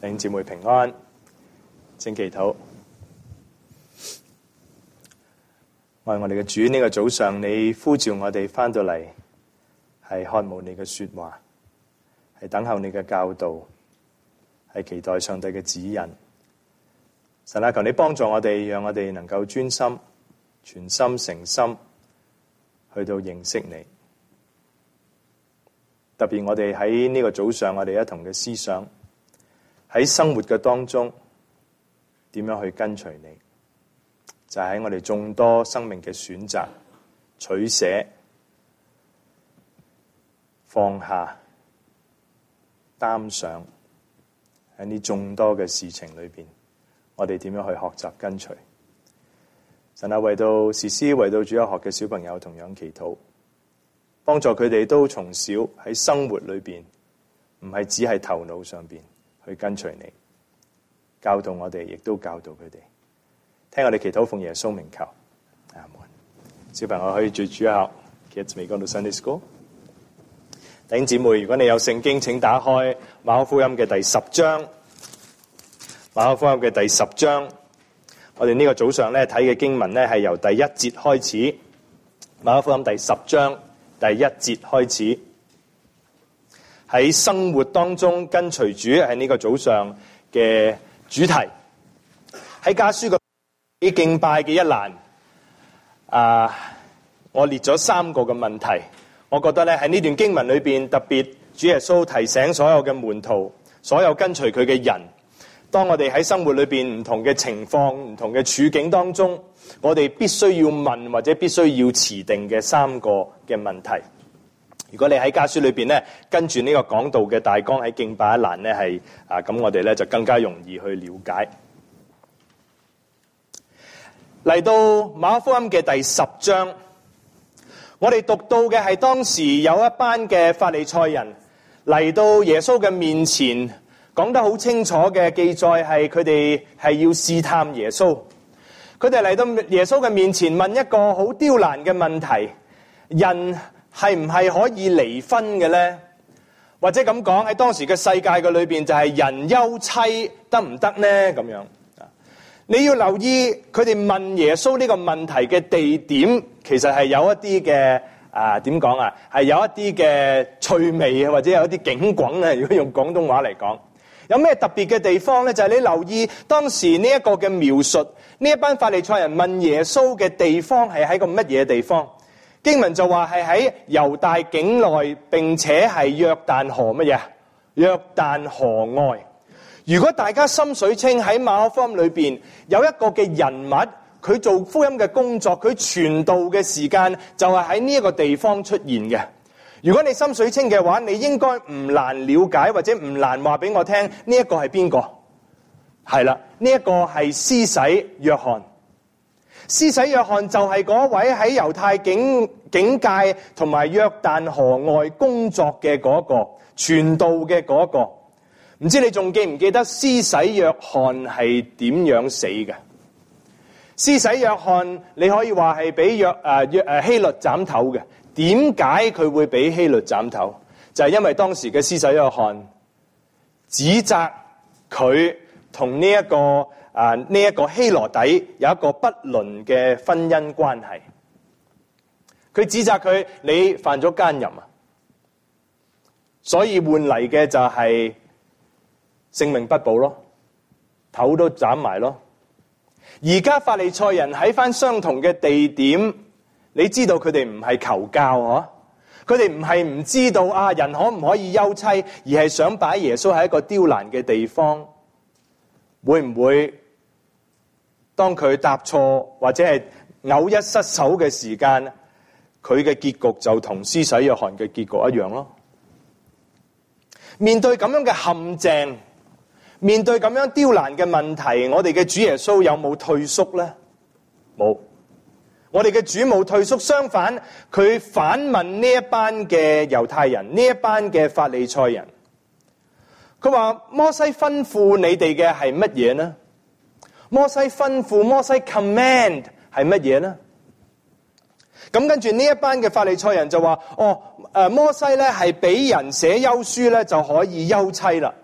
弟兄姊妹平安，請祈禱。愛我哋嘅主，呢個早上你呼召我哋翻到嚟，係渴慕你嘅說話，係等候你嘅教導，係期待上帝嘅指引。神啊，求你幫助我哋，讓我哋能夠專心、全心、誠心去到認識你。特別我哋喺呢個早上，我哋一同嘅思想喺生活嘅當中，點樣去跟隨你？就喺我哋眾多生命嘅選擇、取捨、放下、擔上，喺呢眾多嘅事情裏邊，我哋點樣去學習跟隨？神啊，為到士師，為到主日學嘅小朋友同樣祈禱，幫助佢哋都從小喺生活裏邊，唔係只係頭腦上邊去跟隨你，教導我哋，亦都教導佢哋。聽我哋祈禱，奉耶穌名求，阿門。小朋友可以住主日學 Kids may go to Sunday School。弟兄姊妹，如果你有聖經，請打開馬可福音嘅第10章。馬可福音嘅第10章，我哋呢個早上咧睇嘅經文咧係由第1節開始。馬可福音第10章第1節開始，喺生活當中跟隨主係呢個早上嘅主題。喺家書嘅敬拜嘅一欄，我列咗3個嘅問題。我覺得咧喺呢段經文裏邊，特別主耶穌提醒所有嘅門徒，所有跟隨佢嘅人，當我哋喺生活裏邊唔同嘅情況、唔同嘅處境當中，我哋必須要問或者必須要持定嘅3個嘅問題。如果你喺家書裏邊咧跟住呢個講道嘅大綱喺敬拜一欄咧係咁我哋咧就更加容易去了解。嚟到馬可福音嘅第10章，我哋讀到嘅係當時有一班嘅法利賽人嚟到耶穌嘅面前，講得好清楚嘅記載係佢哋係要試探耶穌。佢哋嚟到耶穌嘅面前問一個好刁難嘅問題：人係唔係可以離婚嘅呢？或者咁講，喺當時嘅世界嘅裏邊就係人休妻得唔得呢？咁樣。你要留意佢哋問耶穌呢個問題嘅地點，其實係有一啲嘅點講啊，係有一啲嘅趣味或者有一啲警滾啊。如果用廣東話嚟講，有咩特別嘅地方呢？就係你留意當時呢一個嘅描述，呢一班法利賽人問耶穌嘅地方係喺個乜嘢地方？經文就話係喺猶大境內，並且係約旦河乜嘢？約旦河外。如果大家心水清，喺馬可福音裏邊有一個嘅人物，佢做福音嘅工作，佢傳道嘅時間就係喺呢一個地方出現嘅。如果你心水清嘅話，你應該唔難了解或者唔難話俾我聽呢一個係邊個？係啦，呢一個係施洗約翰。施洗約翰就係嗰位喺猶太境界同埋約旦河外工作嘅嗰個傳道嘅嗰個。唔知你仲記唔記得施洗約翰係點樣死嘅？施洗約翰你可以話係俾希律斬頭嘅。點解佢會俾希律斬頭？就係因為當時嘅施洗約翰指責佢同呢一個希羅底有一個不倫嘅婚姻關係。佢指責佢，你犯咗奸淫啊！所以換嚟嘅就係性命不保咯，頭都斬埋咯。而家法利賽人喺翻相同嘅地點，你知道佢哋唔係求教嗬，佢哋唔係唔知道人可唔可以休妻，而係想擺耶穌喺一個刁難嘅地方。會唔會當佢答錯或者係偶一失手嘅時間，佢嘅結局就同施洗約翰嘅結局一樣咯？面對咁樣嘅陷阱，面對咁樣刁難嘅問題，我哋嘅主耶穌有冇退縮呢？冇，我哋嘅主冇退縮，相反，佢反問呢一班嘅猶太人，呢一班嘅法利賽人，佢話摩西吩咐你哋嘅係乜嘢呢？摩西吩咐，摩西 command 係乜嘢呢？咁跟住呢一班嘅法利賽人就話：摩西咧係俾人寫休書咧就可以休妻啦。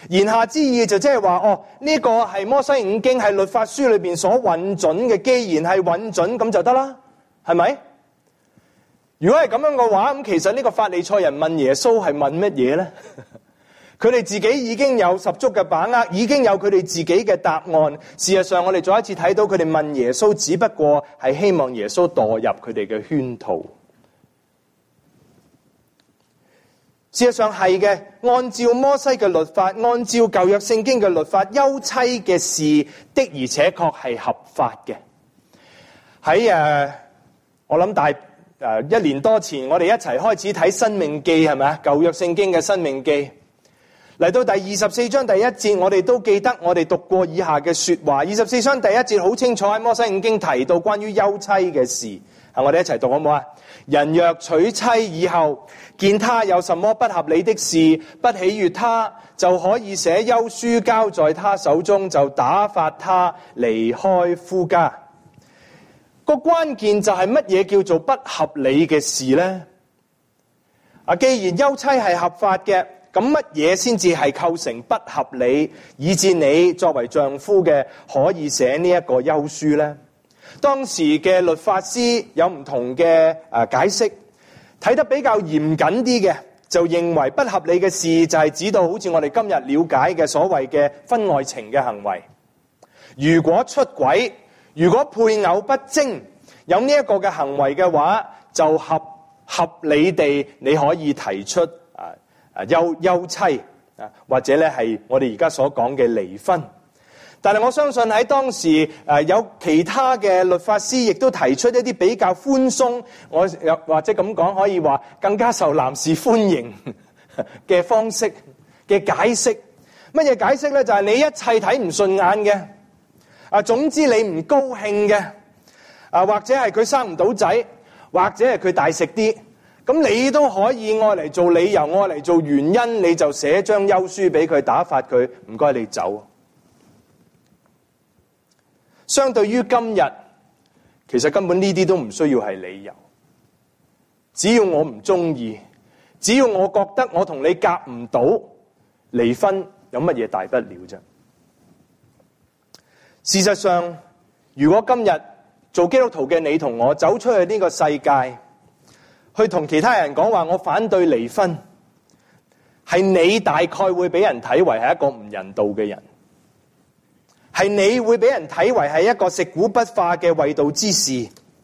言下之意就即係話，呢個係摩西五經係律法書裏邊所允准嘅，既然係允准咁就得啦，係咪？如果係咁樣嘅話，咁其實呢個法利賽人問耶穌係問乜嘢呢？佢哋自己已經有十足嘅把握，已經有佢哋自己嘅答案。事實上，我哋再一次睇到佢哋問耶穌，只不過係希望耶穌墮入佢哋嘅圈套。事實上係嘅，按照摩西嘅律法，按照舊約聖經嘅律法，休妻嘅事的而且確係合法嘅。喺我諗1年多前，我哋一齊開始睇《申命記》，係咪啊？舊約聖經嘅《申命記》嚟到第24章第1節，我哋都記得我哋讀過以下嘅說話。24章第1節好清楚喺摩西五經提到關於休妻嘅事。我哋一齊讀好唔好啊？人若娶妻以後，見他有什麼不合理的事，不喜悅他，就可以寫休書交在他手中，就打發他離開夫家。個關鍵就係乜嘢叫做不合理嘅事呢？既然休妻係合法嘅，咁乜嘢先至係構成不合理，以致你作為丈夫嘅可以寫呢一個休書呢？當時嘅律法師有唔同嘅解釋，睇得比較嚴謹啲嘅，就認為不合理嘅事就係指到好似我哋今日了解嘅所謂嘅婚外情嘅行為。如果出軌，如果配偶不貞，有呢一個嘅行為嘅話，就合理地你可以提出休妻或者咧係我哋而家所講嘅離婚。但係我相信喺當時有其他嘅律法師亦都提出一啲比較寬鬆，我又或者咁講可以話更加受男士歡迎嘅方式嘅解釋。乜嘢解釋呢？就係你一切睇唔順眼嘅，總之你唔高興嘅，或者係佢生唔到仔，或者係佢大食啲，咁你都可以愛嚟做理由，愛嚟做原因，你就寫張休書俾佢，打發佢，唔該你走。相對於今日，其實根本呢啲都唔需要係理由，只要我唔中意，只要我覺得我同你夾唔到，離婚有乜嘢大不了啫？事實上，如果今日做基督徒嘅你同我走出去呢個世界，去同其他人講話我反對離婚，係你大概會俾人睇為係一個唔人道嘅人。係你會俾人睇為係一個食古不化嘅衛道之士。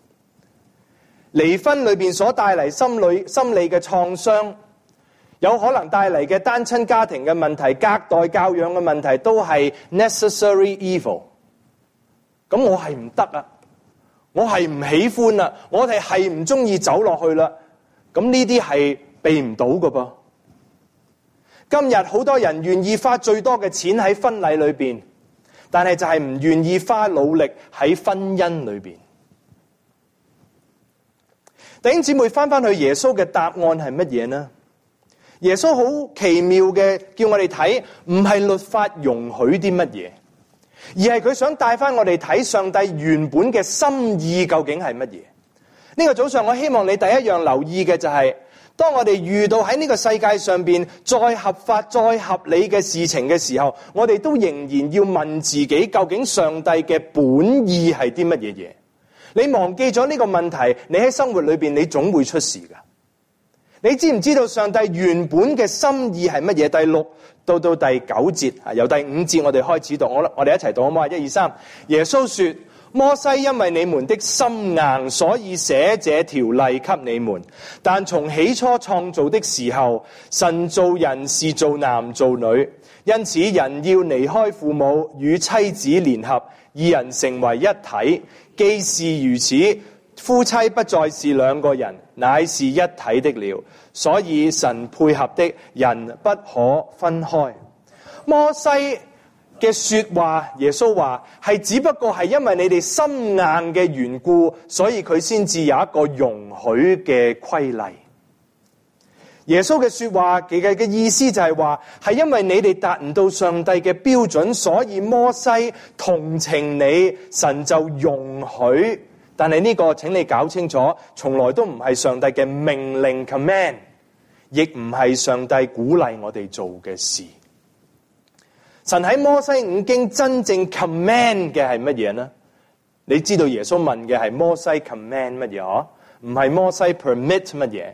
離婚裏邊所帶嚟心理嘅創傷，有可能帶嚟嘅單親家庭嘅問題、隔代教養嘅問題，都係 necessary evil。咁我係唔得啊，我係唔喜歡啊，我哋係唔中意走落去啦。咁呢啲係避唔到㗎噃。今日好多人願意花最多嘅錢喺婚禮裏邊，但係就係唔願意花努力喺婚姻裏邊。弟兄姊妹，翻去耶穌嘅答案係乜嘢呢？耶穌好奇妙嘅叫我哋睇，唔係律法容許啲乜嘢，而係佢想帶翻我哋睇上帝原本嘅心意究竟係乜嘢。呢個早上我希望你第一樣留意嘅就係，當我哋遇到喺呢個世界上邊再合法再合理嘅事情嘅時候，我哋都仍然要問自己，究竟上帝嘅本意係啲乜嘢嘢？你忘記咗呢個問題，你喺生活裏邊你總會出事噶。你知唔知道上帝原本嘅心意係乜嘢？第6到第9節，由第5節我哋開始讀，我哋一齊讀好唔好？1、2、3。耶穌說：摩西因為你們的心硬，所以寫這條例給你們。但從起初創造的時候，神造人是造男造女，因此人要離開父母，與妻子聯合，二人成為一體。既是如此，夫妻不再是兩個人，乃是一體的了。所以神配合的人不可分開。摩西嘅說話，耶穌話係只不過係因為你哋心硬嘅緣故，所以佢先至有一個容許嘅規例。耶穌嘅說話嘅意思就係話，係因為你哋達唔到上帝嘅標準，所以摩西同情你，神就容許。但係呢個請你搞清楚，從來都唔係上帝嘅命令 command， 亦唔係上帝鼓勵我哋做嘅事。 神喺摩西五經真正 command 嘅係乜嘢呢？你知道耶穌問嘅係摩西 command 乜嘢嗬？唔係摩西 permit 乜嘢？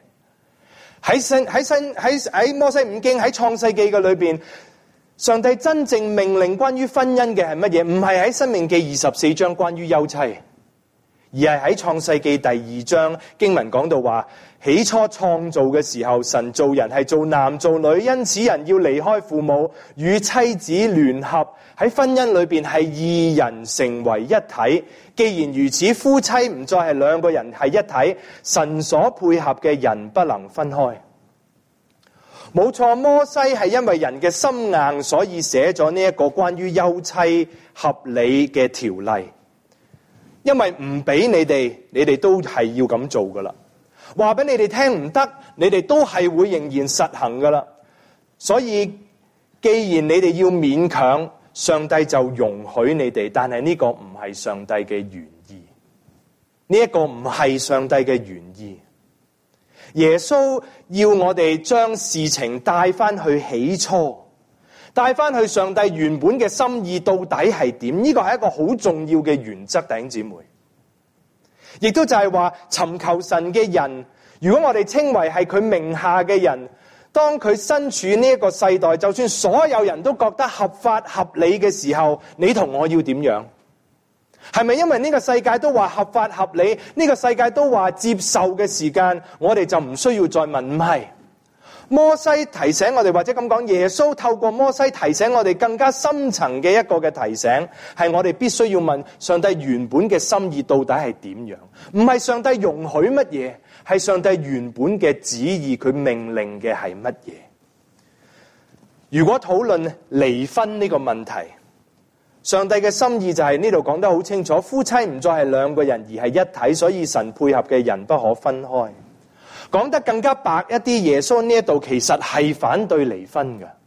喺摩西五經喺創世記嘅裏邊，上帝真正命令關於婚姻嘅係乜嘢？唔係喺申命記24章關於休妻，而係喺創世記第2章經文講到話，起初創造嘅時候，神造人係做男做女，因此人要離開父母，與妻子聯合，喺婚姻裏邊係二人成為一體。既然如此，夫妻唔再係兩個人係一體，神所配合嘅人不能分開。冇錯，摩西係因為人嘅心硬，所以寫咗呢一個關於休妻合理嘅條例。因為唔俾你哋都係要咁做噶啦。話俾你哋聽唔得，你哋都係會仍然實行噶啦。所以既然你哋要勉強，上帝就容許你哋，但係呢個唔係上帝嘅原意。呢一個唔係上帝嘅原意。耶穌要我哋將事情帶翻去起初，帶翻去上帝原本嘅心意到底係點？呢個係一個好重要嘅原則，弟兄姊妹。亦都就係話，尋求神嘅人，如果我哋稱為係佢名下嘅人，當佢身處呢一個世代，就算所有人都覺得合法合理嘅時候，你同我要點樣？係咪因為呢個世界都話合法合理，呢個世界都話接受嘅時間，我哋就唔需要再問？唔係，摩西提醒我哋，或者咁講，耶穌透過摩西提醒我哋更加深層嘅一個嘅提醒，係我哋必須要問上帝原本嘅心意到底係點樣？唔係上帝容許乜嘢，係上帝原本嘅旨意，佢命令嘅係乜嘢？如果討論離婚呢個問題，上帝嘅心意就係呢度講得好清楚，夫妻唔再係兩個人，而係一體，所以神配合嘅人不可分開。講得更加白一啲，耶穌呢一度其實係反對離婚嘅。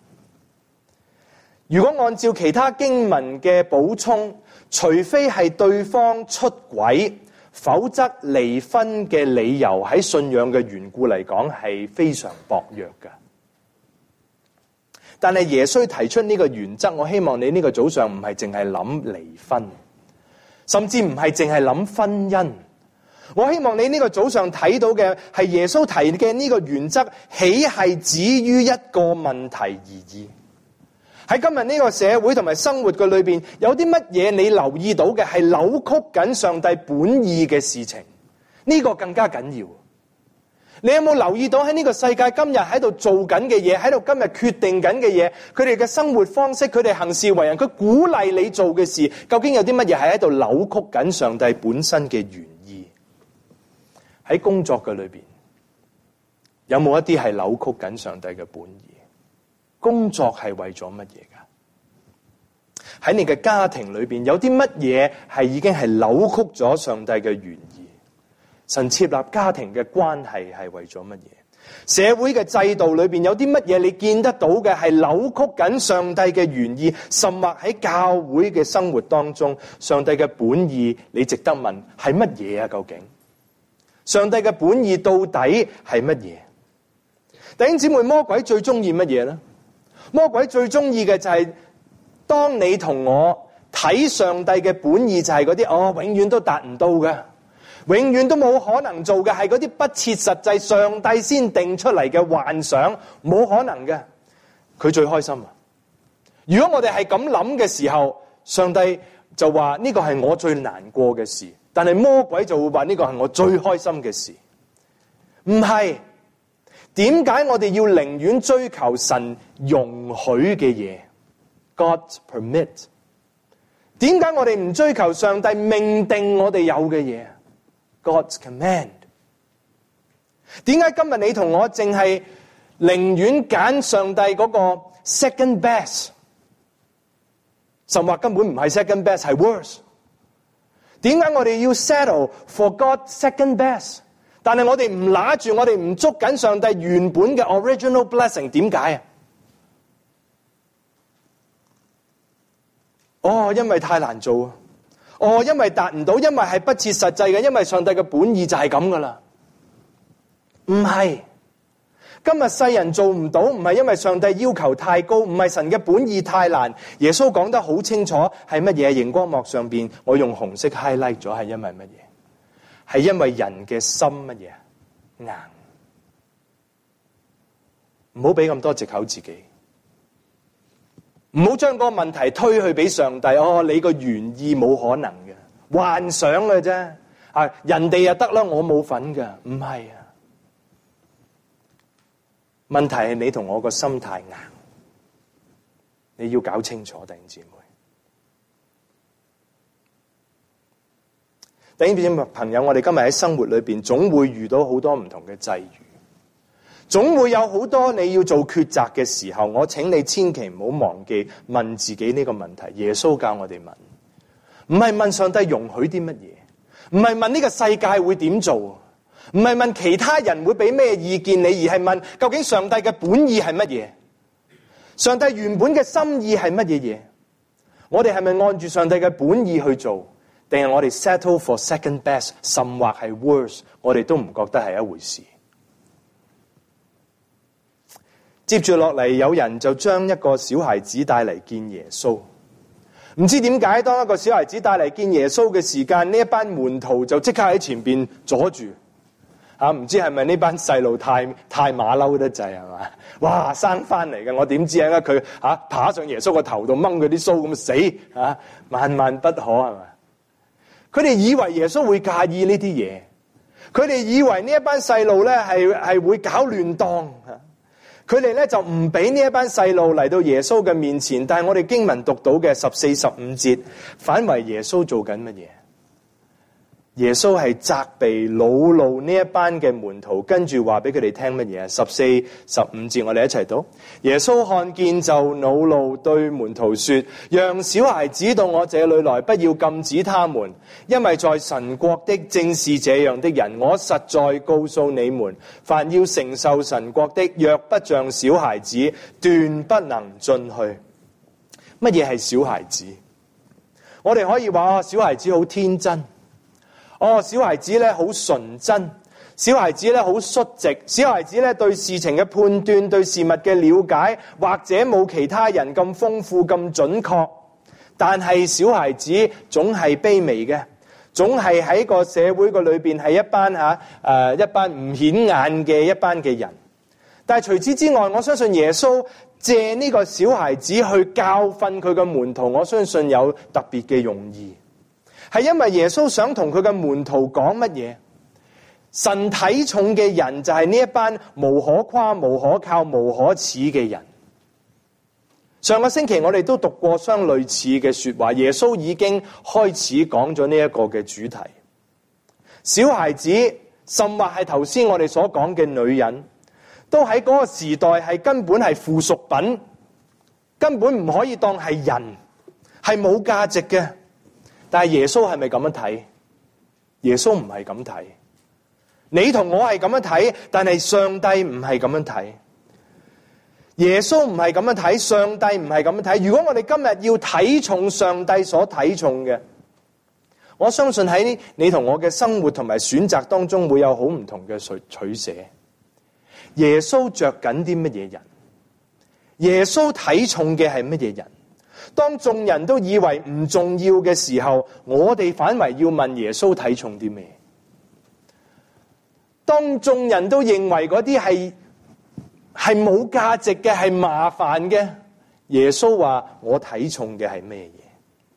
如果按照其他經文嘅補充，除非係對方出軌，否則離婚嘅理由喺信仰嘅緣故嚟講係非常薄弱嘅。但係耶穌提出呢個原則，我希望你呢個早上唔係淨係諗離婚，甚至唔係淨係諗婚姻。我希望你呢個早上睇到嘅係耶穌提嘅呢個原則，豈係止於一個問題而已。喺今日呢個社會同埋生活嘅裏邊，有啲乜嘢你留意到嘅係扭曲緊上帝本意嘅事情？呢個更加緊要。你有冇留意到喺呢個世界今日喺度做緊嘅嘢，喺度今日決定緊嘅嘢，佢哋嘅生活方式，佢哋行事為人，佢鼓勵你做嘅事，究竟有啲乜嘢係喺度扭曲緊上帝本身嘅原意？喺工作嘅裏邊，有冇一啲係扭曲緊上帝嘅本意？工作係為咗乜嘢噶？喺你嘅家庭裏邊，有啲乜嘢係已經係扭曲咗上帝嘅原意？神設立家庭嘅關係係為咗乜嘢？社會嘅制度裏邊有啲乜嘢你見得到嘅係扭曲緊上帝嘅原意？甚或喺教會嘅生活當中，上帝嘅本意，你值得問係乜嘢啊？究竟上帝嘅本意到底係乜嘢？弟兄姊妹，魔鬼最中意乜嘢呢？魔鬼最中意嘅就係當你同我睇上帝嘅本意，就係嗰啲永遠都達唔到嘅，永遠都冇可能做嘅，係嗰啲不切實際，上帝先定出嚟嘅幻想，冇可能嘅。佢最開心啊！如果我哋係咁諗嘅時候，上帝就話呢個係我最難過嘅事，但係魔鬼就會話呢個係我最開心嘅事。唔係，點解我哋要寧願追求神容許嘅嘢 ？God's permit。點解我哋唔追求上帝命定我哋有嘅嘢？God's command。點解今日你同我淨係寧願揀上帝嗰個 second best， 甚或根本唔係 second best， 係 worse？ 點解我哋要 settle for God's second best？ 但係我哋唔拿住，我哋唔捉緊上帝原本嘅 original blessing？ 點解啊？因為太難做啊！因為達唔到，因為係不切實際嘅，因為上帝嘅本意就係咁噶啦。唔係， 今日世人做唔到，唔係因為上帝要求太高，唔係神嘅本意太難。耶穌講得好清楚，係乜嘢？熒光幕上邊我用紅色 highlight 咗，係因為乜嘢？係因為人嘅心乜嘢？硬。唔好俾咁多藉口自己，唔好將嗰個問題推去俾上帝。你個原意冇可能嘅，幻想嘅啫。人哋就得啦，我冇份㗎，唔係啊。問題係你同我個心太硬，你要搞清楚，弟兄姊妹。弟兄姊妹朋友，我哋今日喺生活裏邊總會遇到好多唔同嘅際遇，總會有好多你要做抉擇嘅時候。我請你千祈唔好忘記問自己呢個問題。耶穌教我哋問，唔係問上帝容許啲乜嘢，唔係問呢個世界會點做，唔係問其他人會俾咩意見你，而係問究竟上帝嘅本意係乜嘢？上帝原本嘅心意係乜嘢嘢？我哋係咪按住上帝嘅本意去做，定係我哋 settle for second best， 甚或係 worse， 我哋都唔覺得係一回事。接住落嚟，有人就將一個小孩子帶嚟見耶穌。唔知點解，當一個小孩子帶嚟見耶穌嘅時間，呢一班門徒就即刻喺前邊阻住。唔知係咪呢班細路太馬騮得滯係嘛？哇，生翻嚟嘅，我點知啊？佢爬上耶穌個頭度掹佢啲鬚咁死萬萬不可係嘛？佢哋以為耶穌會介意呢啲嘢，佢哋以為呢一班細路咧係會搞亂當。佢哋咧就唔俾呢一班細路嚟到耶穌嘅面前，但係我哋經文讀到嘅14、15節，反為耶穌做緊乜嘢？耶穌係責備惱怒呢一班嘅門徒，跟住話俾佢哋聽乜嘢？14、15節我哋一齊讀。耶穌看見就惱怒，對門徒說：讓小孩子到我這裏來，不要禁止他們，因為在神國的正是這樣的人。我實在告訴你們，凡要承受神國的，若不像小孩子，斷不能進去。乜嘢係小孩子？我哋可以話小孩子好天真。小孩子咧好純真，小孩子咧好率直，小孩子咧對事情嘅判斷、對事物嘅了解，或者冇其他人咁豐富、咁準確。但係小孩子總係卑微嘅，總係喺個社會個裏邊係一班唔顯眼嘅一班嘅人。但係除此之外，我相信耶穌借呢個小孩子去教訓佢嘅門徒，我相信有特別嘅用意。係因為耶穌想同佢嘅門徒講乜嘢？神睇重嘅人就係呢一班無可誇、無可靠、無可恥嘅人。上個星期我哋都讀過相類似嘅說話，耶穌已經開始講咗呢一個嘅主題。小孩子，甚或係頭先我哋所講嘅女人，都喺嗰個時代係根本係附屬品，根本唔可以當係人，係冇價值嘅。但係耶穌係咪咁樣睇？耶穌唔係咁睇。你同我係咁樣睇，但係上帝唔係咁樣睇。耶穌唔係咁樣睇，上帝唔係咁樣睇。如果我哋今日要睇重上帝所睇重嘅，我相信喺你同我嘅生活同埋選擇當中會有好唔同嘅取捨。耶穌着緊啲乜嘢人？耶穌睇重嘅係乜嘢人？當眾人都以為唔重要嘅時候，我哋反為要問耶穌睇重啲咩？當眾人都認為嗰啲係冇價值嘅，係麻煩嘅，耶穌話我睇重嘅係咩嘢？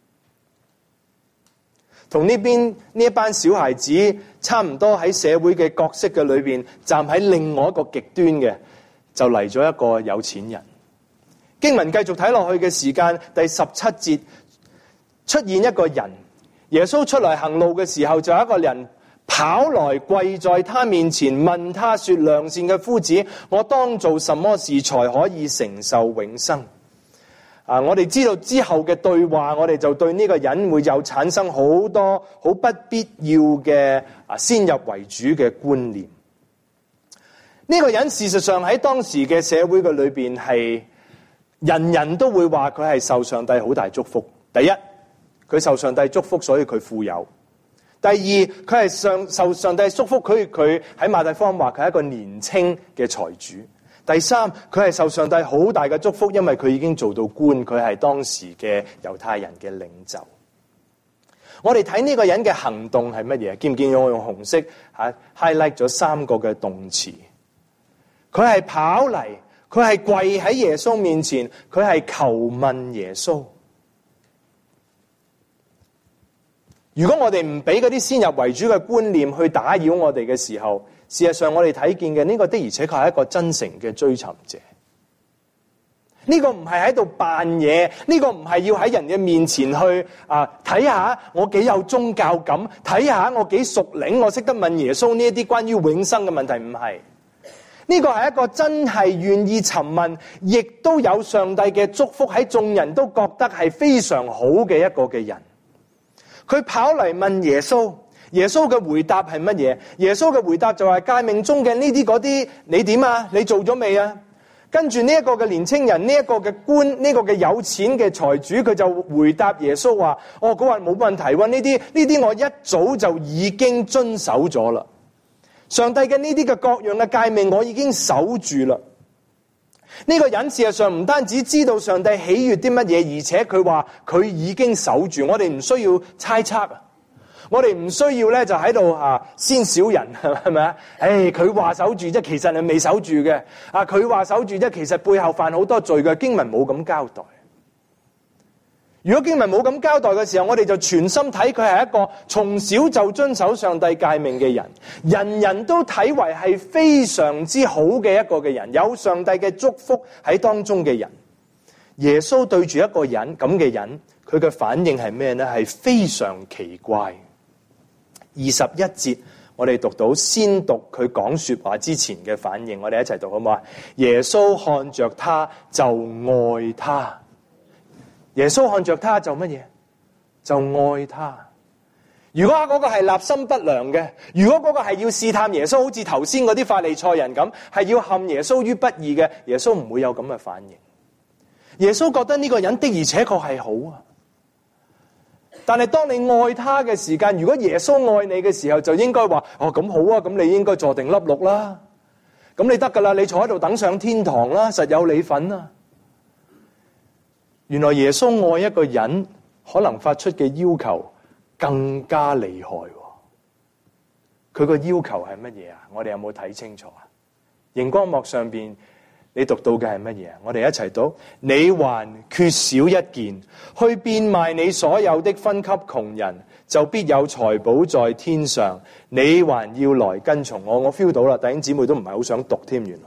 同呢一班小孩子差唔多，喺社會嘅角色嘅裏邊，站喺另外一個極端嘅，就嚟咗一個有錢人。經文繼續睇落去嘅時間，第17節出現一個人，耶穌出來行路嘅時候，就有一個人跑來跪在他面前，問他說：良善嘅夫子，我當做什麼事才可以承受永生？我哋知道之後嘅對話，我哋就對呢個人會有產生好多好不必要嘅先入為主嘅觀念。呢個人事實上喺當時嘅社會嘅裏邊係人人都會話佢係受上帝好大祝福。第一，佢受上帝祝福，所以佢富有；第二，佢係受上帝祝福，佢喺馬太福音話佢係一個年青嘅財主。 第三，佢係受上帝好大嘅祝福，因為佢已經做到官，佢係當時嘅猶太人嘅領袖。我哋睇呢個人嘅行動係乜嘢？見唔見我用紅色highlight 咗3個嘅動詞？佢係跑嚟，佢係跪喺耶穌面前，佢係求問耶穌。如果我哋唔俾嗰啲先入為主嘅觀念去打擾我哋嘅時候，事實上我哋睇見嘅呢個的而且確係一個真誠嘅追尋者。呢個唔係喺度扮嘢，呢個唔係要喺人嘅面前去睇下我幾有宗教感，睇下我幾屬靈，我識得問耶穌呢一啲關於永生嘅問題，唔係。呢個係一個真係願意尋問，亦都有上帝嘅祝福喺眾人都覺得係非常好嘅一個嘅人。佢跑嚟問耶穌，耶穌嘅回答係乜嘢？耶穌嘅回答就係誡命中嘅呢啲嗰啲，你點啊？你做咗未啊？跟住呢一個嘅年青人，呢一個嘅官，呢個嘅有錢嘅財主，佢就回答耶穌話：佢話冇問題喎，呢啲我一早就已經遵守咗啦。上帝嘅呢啲嘅各樣嘅誡命，我已經守住啦。呢個人事實上唔單止知道上帝喜悅啲乜嘢，而且佢話佢已經守住。我哋唔需要猜測，我哋唔需要咧就喺度先小人，係咪啊？佢話守住啫，其實係未守住嘅。佢話守住啫，其實背後犯好多罪嘅。經文冇咁交代。如果經文冇咁交代嘅時候，我哋就全心睇佢係一個從小就遵守上帝誡命嘅人，人人都睇為係非常之好嘅一個嘅人，有上帝嘅祝福喺當中嘅人。耶穌對住一個人咁嘅人，佢嘅反應係咩呢？係非常奇怪。21節我哋讀到，先讀佢講說話之前嘅反應，我哋一齊讀好唔好啊？耶穌看着他就愛他。耶穌看着他就乜嘢？就愛他。如果嗰個係立心不良嘅，如果嗰個係要試探耶穌，好似頭先嗰啲法利賽人咁，係要陷耶穌於不義嘅，耶穌唔會有咁嘅反應。耶穌覺得呢個人的而且確係好啊。但係當你愛他嘅時間，如果耶穌愛你嘅時候，就應該話：咁好啊，咁你應該坐定粒六啦，咁你得噶啦，你坐喺度等上天堂啦，實有你份啊。原來耶穌愛一個人，可能發出嘅要求更加厲害。佢個要求係乜嘢啊？我哋有冇睇清楚啊？熒光幕上邊你讀到嘅係乜嘢啊？我哋一齊讀：你還缺少一件，去變賣你所有的分給窮人，就必有財寶在天上。你還要來跟從我。我 feel 到啦，弟兄姊妹都唔係好想讀添，原來。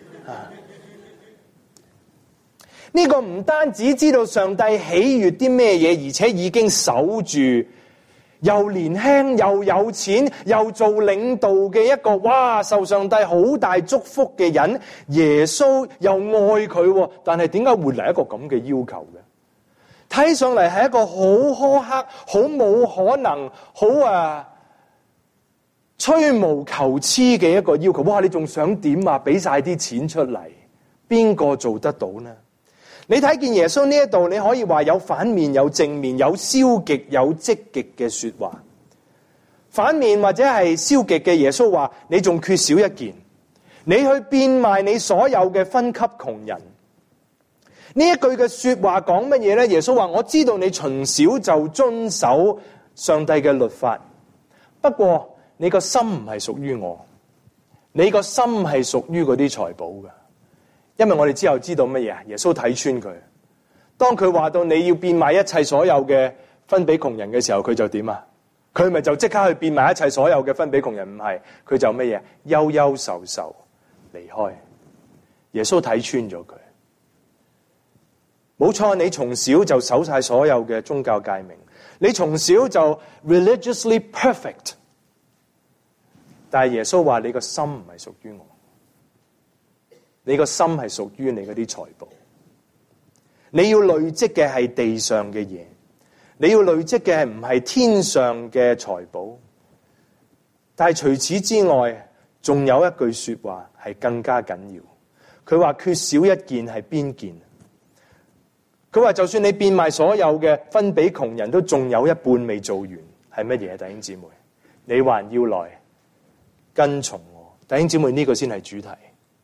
呢個唔單止知道上帝喜悅啲咩嘢，而且已經守住，又年輕又有錢又做領導嘅一個，哇！受上帝好大祝福嘅人，耶穌又愛佢，但係點解會嚟一個咁嘅要求嘅？睇上嚟係一個好苛刻、好冇可能、好吹毛求疵嘅一個要求。哇！你仲想點啊？俾晒啲錢出嚟，邊個做得到呢？你睇見耶穌呢一度，你可以話有反面、有正面、有消極、有積極嘅說話。反面或者係消極嘅，耶穌話：你仲缺少一件，你去變賣你所有嘅分給窮人。呢一句嘅說話講乜嘢呢？耶穌話：我知道你從小就遵守上帝嘅律法，不過你個心唔係屬於我，你個心係屬於嗰啲財寶嘅。因為我哋之後知道乜嘢啊？耶穌睇穿佢，當佢話到你要變賣一切所有嘅分俾窮人嘅時候，佢就點啊？佢咪就即刻去變賣一切所有嘅分俾窮人？唔係，佢就乜嘢？憂憂愁愁離開。耶穌睇穿咗佢，冇錯，你從小就守晒所有嘅宗教誡命，你從小就 religiously perfect， 但係耶穌話你個心唔係屬於我。你個心係屬於你嗰啲財寶，你要累積嘅係地上嘅嘢，你要累積嘅係唔係天上嘅財寶。但係除此之外，仲有一句說話係更加緊要。佢話缺少一件係邊件？佢話就算你變賣所有嘅分俾窮人，都仲有一半未做完，係乜嘢？弟兄姊妹，你還要來跟從我。弟兄姊妹，呢個先係主題。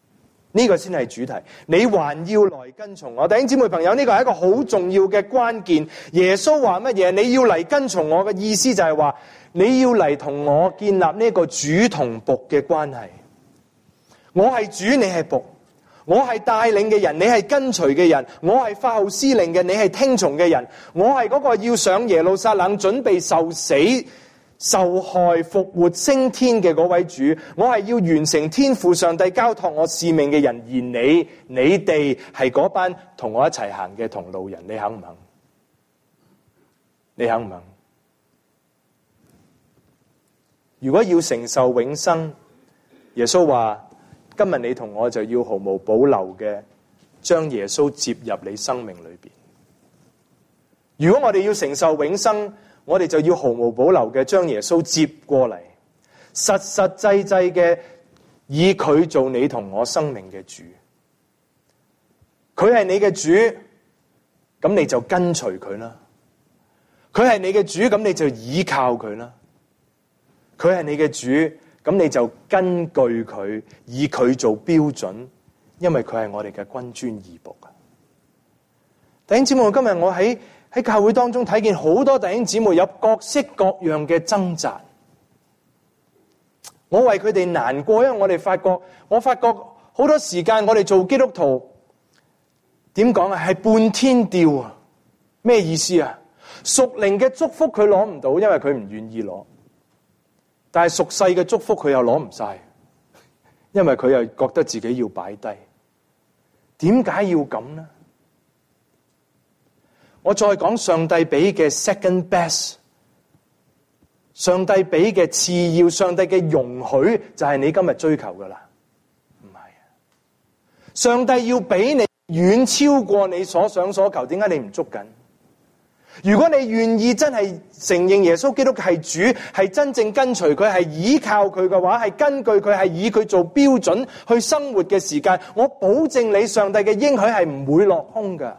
呢個先係主題。你還要來跟從我。弟兄姊妹朋友，呢個係一個好重要嘅關鍵。耶穌話乜嘢？你要嚟跟從我嘅意思就係話，你要嚟同我建立呢個主同僕嘅關係。我係主，你係僕。我係帶領嘅人，你係跟隨嘅人；我係發號施令嘅，你係聽從嘅人；我係嗰個要上耶路撒冷準備受死、受害、復活、升天嘅嗰位主；我係要完成天父上帝交託我使命嘅人，而你哋係嗰班同我一齊行嘅同路人，你肯唔肯？你肯唔肯？如果要承受永生，耶穌話，今日你同我就要毫無保留嘅將耶穌接入你生命裏邊。如果我哋要承受永生，我哋就要毫無保留嘅將耶穌接過嚟，實實際際嘅以佢做你同我生命嘅主。佢係你嘅主，咁你就跟隨佢啦。佢係你嘅主，咁你就依靠佢啦。佢係你嘅主，咁你就根據佢，以佢做標準，因為佢係我哋嘅君尊義僕啊！弟兄姊妹，今日我喺教會當中睇見好多弟兄姊妹有各式各樣嘅掙扎，我為佢哋難過，因為我發覺好多時間我哋做基督徒點講啊？係半天吊啊！咩意思啊？屬靈嘅祝福佢攞唔到，因為佢唔願意攞。但係屬世嘅祝福佢又攞唔晒，因為佢又覺得自己要擺低。點解要咁呢？我再講上帝俾嘅 second best， 上帝俾嘅次要，上帝嘅容許就係你今日追求㗎喇，唔係啊！上帝要俾你遠超過你所想所求，點解你唔捉緊？如果你願意真係承認耶穌基督係主，係真正跟隨佢，係依靠佢嘅話，係根據佢，係以佢做標準去生活嘅時間，我保證你上帝嘅應許係唔會落空㗎。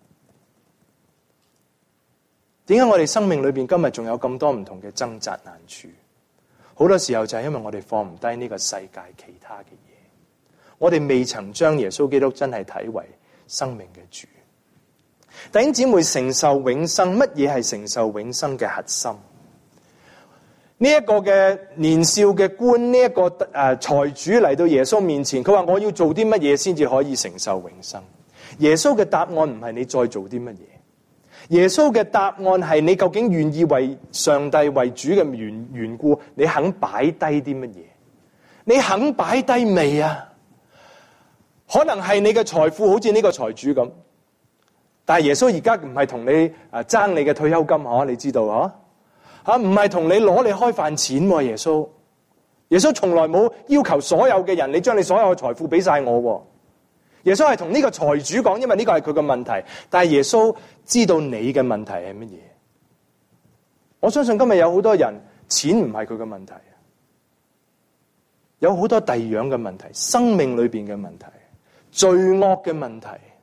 點解我哋生命裏邊今日仲有咁多唔同嘅掙扎難處？好多時候就係因為我哋放唔低呢個世界其他嘅嘢，我哋未曾將耶穌基督真係睇為生命嘅主。弟兄姊妹，承受永生，乜嘢係承受永生嘅核心？呢一個嘅年少嘅官，呢一個財主嚟到耶穌面前，佢話我要做啲乜嘢先至可以承受永生？耶穌嘅答案唔係你再做啲乜嘢，耶穌嘅答案係你究竟願意為上帝為主嘅緣故，你肯擺低啲乜嘢？你肯擺低未啊？可能係你嘅財富，好似呢個財主咁。但係耶穌而家唔係同你爭你嘅退休金嗬，你知道嗬？唔係同你攞你開飯錢喎，耶穌從來冇要求所有嘅人，你將你所有嘅財富俾晒我。耶穌係同呢個財主講，因為呢個係佢嘅問題。但係耶穌知道你嘅問題係乜嘢？我相信今日有好多人錢唔係佢嘅問題，有好多第二樣嘅問題，生命裏邊嘅問題，罪惡嘅問題。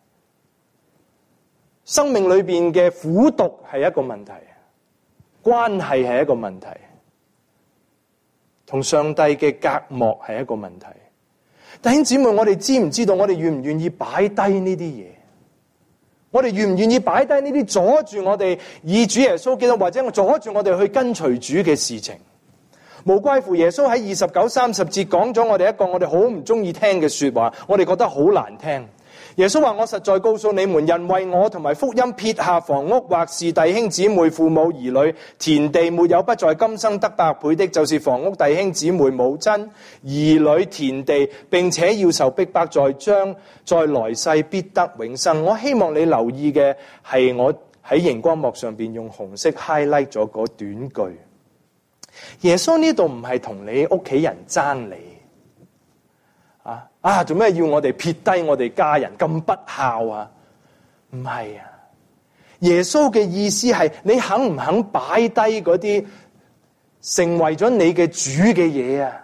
生命裏邊嘅苦毒係一個問題，關係係一個問題，同上帝嘅隔膜係一個問題。弟兄姊妹，我哋知唔知道？我哋願唔願意擺低呢啲嘢？我哋願唔願意擺低呢啲阻住我哋以主耶穌基督，或者阻住我哋去跟隨主嘅事情？無怪乎耶穌喺29、30節講咗我哋一個我哋好唔中意聽嘅說話，我哋覺得好難聽。耶穌話：我實在告訴你們，人為我同埋福音撇下房屋，或是弟兄姊妹、父母兒女、田地，沒有不在今生得百倍的，就是房屋、弟兄姊妹、母親、兒女、田地，並且要受逼迫，在來世必得永生。我希望你留意嘅係我喺熒光幕上邊用紅色 highlight 咗嗰短句。耶穌呢度唔係同你屋企人爭你。做咩要我哋撇低我哋家人咁不孝啊？唔係啊！耶穌嘅意思係你肯唔肯擺低嗰啲成為咗你嘅主嘅嘢啊？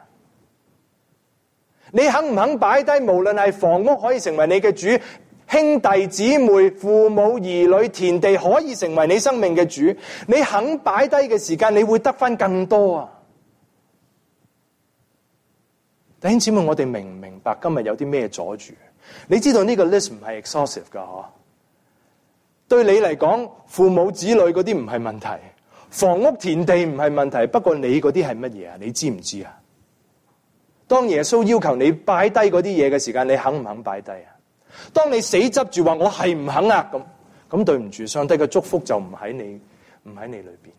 你肯唔肯擺低？無論係房屋可以成為你嘅主，兄弟姊妹、父母兒女、田地可以成為你生命嘅主。你肯擺低嘅時間，你會得返更多啊！ 弟兄姊妹，我哋明唔明白今日有啲咩阻住？你知道呢個 list 唔係 exhaustive 噶嗬？對你嚟講，父母子女嗰啲唔係問題，房屋田地唔係問題，不過你嗰啲係乜嘢啊？你知唔知啊？當耶穌要求你擺低嗰啲嘢嘅時間，你肯唔肯擺低啊？當你死執住話我係唔肯啊，咁對唔住，上帝嘅祝福就唔喺你裏邊。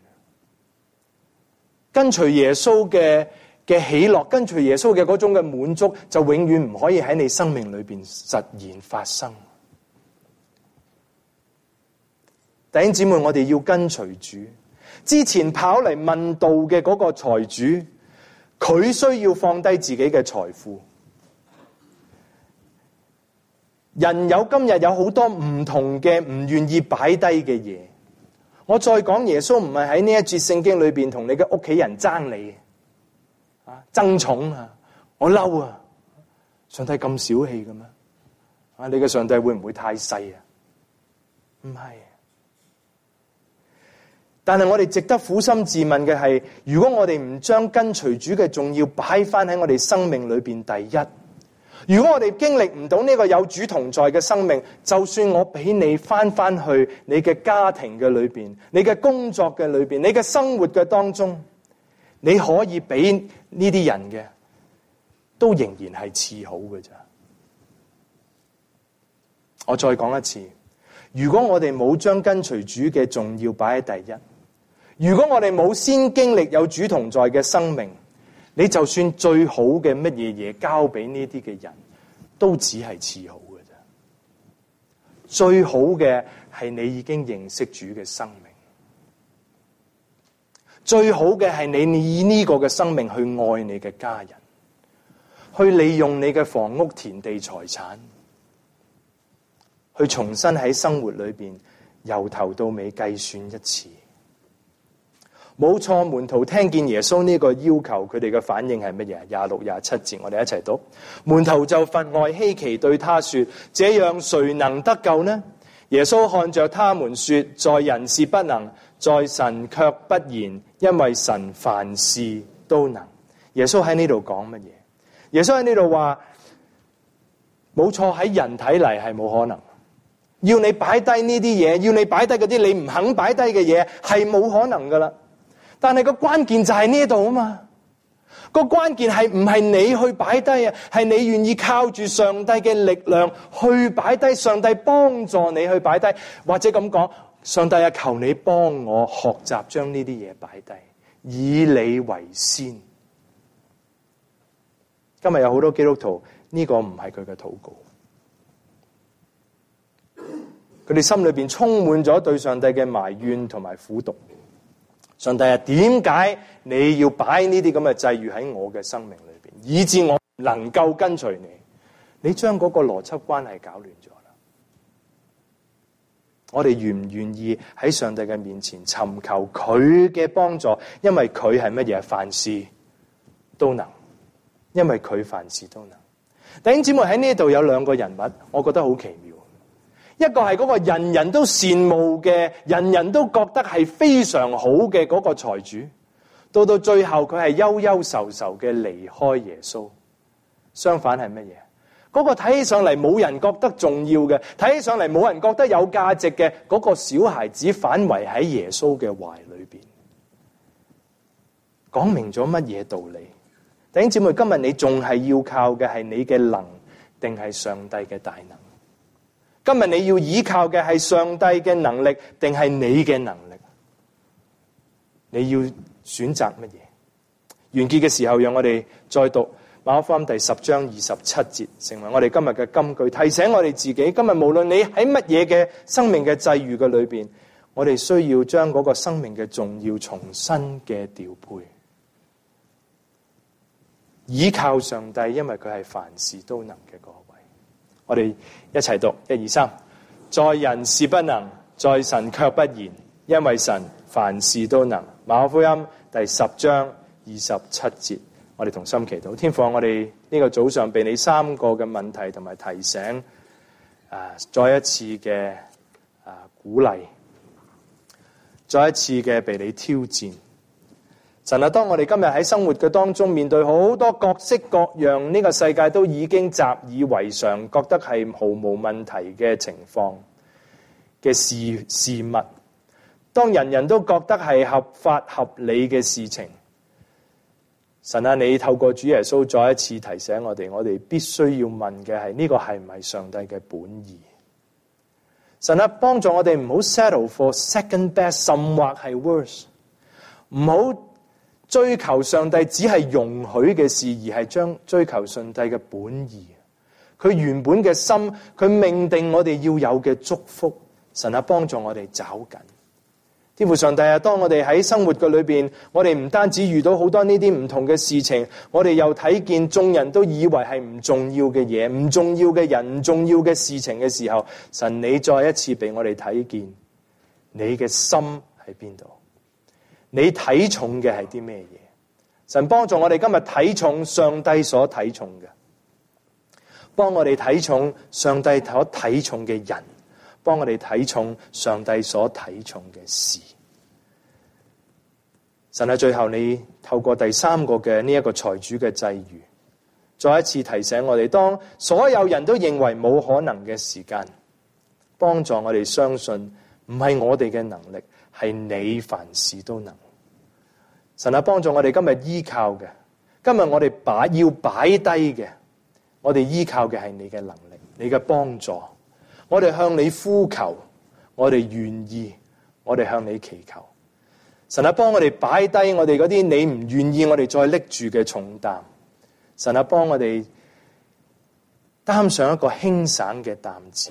跟隨耶穌嘅喜樂，跟隨耶穌嘅嗰種嘅滿足，就永遠唔可以喺你生命裏邊實現發生。弟兄姊妹，我哋要跟隨主。之前跑嚟問道嘅嗰個財主，佢需要放低自己嘅財富。人有今日有好多唔同嘅唔願意擺低嘅嘢。我再講，耶穌唔係喺呢一節聖經裏邊同你嘅屋企人爭你爭寵啊，我嬲啊！上帝咁小氣嘅咩？你嘅上帝會唔會太細啊？唔係。但係我哋值得苦心自問嘅係，如果我哋唔將跟隨主嘅重要擺翻喺我哋生命裏邊第一，如果我哋經歷唔到呢個有主同在嘅生命，就算我俾你翻去你嘅家庭嘅裏邊，你嘅工作嘅裏邊，你嘅生活嘅當中，你可以俾呢啲人嘅，都仍然係次好嘅咋。我再講一次，如果我哋冇將跟隨主嘅重要擺喺第一，如果我哋冇先經歷有主同在嘅生命，你就算最好嘅乜嘢嘢交俾呢啲嘅人，都只係次好嘅啫。最好嘅係你已經認識主嘅生命，最好嘅係你以呢個嘅生命去愛你嘅家人，去利用你嘅房屋、田地、財產，去重新喺生活裏邊由頭到尾計算一次。冇錯，門徒聽見耶穌呢個要求，佢哋嘅反應係乜嘢？26、27節，我哋一齊讀。門徒就分外稀奇，對他說：這樣誰能得救呢？耶穌看着他們說：在人是不能，在神卻不然，因為神凡事都能。耶穌喺呢度講乜嘢？耶穌喺呢度話，冇錯，喺人睇嚟係冇可能。要你擺低呢啲嘢，要你擺低嗰啲你唔肯擺低嘅嘢，係冇可能噶啦。但係個關鍵就喺呢度啊嘛，個關鍵係唔係你去擺低啊，係你願意靠住上帝嘅力量去擺低，上帝幫助你去擺低，或者咁講，上帝啊，求你幫我學習將呢啲嘢擺低，以你為先。今日有好多基督徒呢個唔係佢嘅禱告，佢哋心裏邊充滿咗對上帝嘅埋怨同埋苦毒。上帝啊，點解你要擺呢啲咁嘅際遇喺我嘅生命裏邊，以致我唔能夠跟隨你？你將嗰個邏輯關係搞亂咗啦。我哋願唔願意喺上帝嘅面前尋求佢嘅幫助？因為佢係乜嘢？凡事都能。因為佢凡事都能。弟兄姊妹，喺呢度有兩個人物，我覺得好奇妙。一個係嗰個人人都羨慕嘅，人人都覺得係非常好嘅嗰個財主，到最後佢係憂憂愁愁嘅離開耶穌。相反係乜嘢？嗰個睇起上嚟冇人覺得重要嘅，睇起上嚟冇人覺得有價值嘅嗰個小孩子，反為喺耶穌嘅懷裏邊。講明咗乜嘢道理？弟兄姊妹，今日你仲係要靠嘅係你嘅能，定係上帝嘅大能？今日你要依靠嘅係上帝嘅能力，定係你嘅能力？你要選擇乜嘢？完結嘅時候，讓我哋再讀馬可福音第10章27節，成為我哋今日嘅金句，提醒我哋自己。今日無論你喺乜嘢嘅生命嘅際遇嘅裏邊，我哋需要將嗰個生命嘅重要重新嘅調配，依靠上帝，因為佢係凡事都能嘅嗰位。我哋一齊讀1、2、3，在人是不能，在神卻不然，因為神凡事都能。馬可福音第10章27節，我哋同心祈禱。天父，我哋呢個早上被你3個嘅問題同埋提醒，再一次嘅鼓勵，再一次嘅被你挑戰。 神啊，當我哋今日喺生活嘅當中面對好多各式各樣呢個世界都已經習以為常，覺得係毫無問題嘅情況嘅事物，當人人都覺得係合法合理嘅事情，神啊，你透過主耶穌再一次提醒我哋必須要問嘅係呢個係唔係上帝嘅本意？神啊，幫助我哋唔好 settle for second best， 甚或係 worse， 唔好追求上帝只係容許嘅事，而係追求上帝嘅本意。佢原本嘅心，佢命定我哋要有嘅祝福。神啊，幫助我哋找緊。天父上帝啊，當我哋喺生活嘅裏邊，我哋唔單止遇到好多呢啲唔同嘅事情，我哋又睇見眾人都以為係唔重要嘅嘢、唔重要嘅人、唔重要嘅事情嘅時候，神你再一次俾我哋睇見你嘅心喺邊度，你睇重嘅係啲咩嘢？神幫助我哋今日睇重上帝所睇重嘅，幫我哋睇重上帝所睇重嘅人，幫我哋睇重上帝所睇重嘅事。神喺最後，你透過第三個嘅呢一個財主嘅際遇，再一次提醒我哋，當所有人都認為冇可能嘅時間，幫助我哋相信唔係我哋嘅能力，係你凡事都能。神啊，幫助我哋今日依靠嘅，今日我哋要擺低嘅，我哋依靠嘅係你嘅能力，你嘅幫助。我哋向你呼求，我哋願意，我哋向你祈求。神啊，幫我哋擺低我哋嗰啲你唔願意我哋再拎住嘅重擔。神啊，幫我哋擔上一個輕省嘅擔子。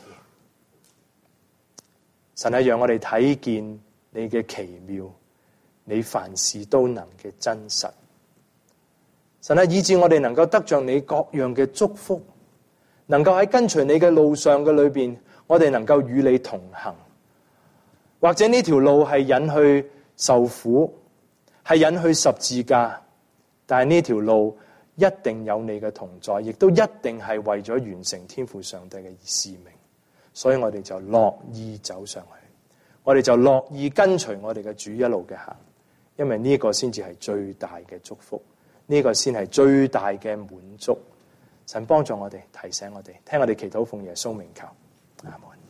神啊，讓我哋睇見你嘅奇妙，你凡事都能嘅真實。神啊，以致我哋能夠得着你各樣嘅祝福，能夠喺跟隨你嘅路上嘅裏邊，我哋能夠與你同行。或者呢條路係引去受苦，係引去十字架，但係呢條路一定有你嘅同在，亦都一定係為咗完成天父上帝嘅使命。所以我哋就樂意走上去，我哋就樂意跟隨我哋嘅主一路嘅行，因為呢個先至係最大嘅祝福，呢個先係最大嘅滿足。神幫助我哋，提醒我哋，聽我哋祈禱奉耶穌名求，阿門。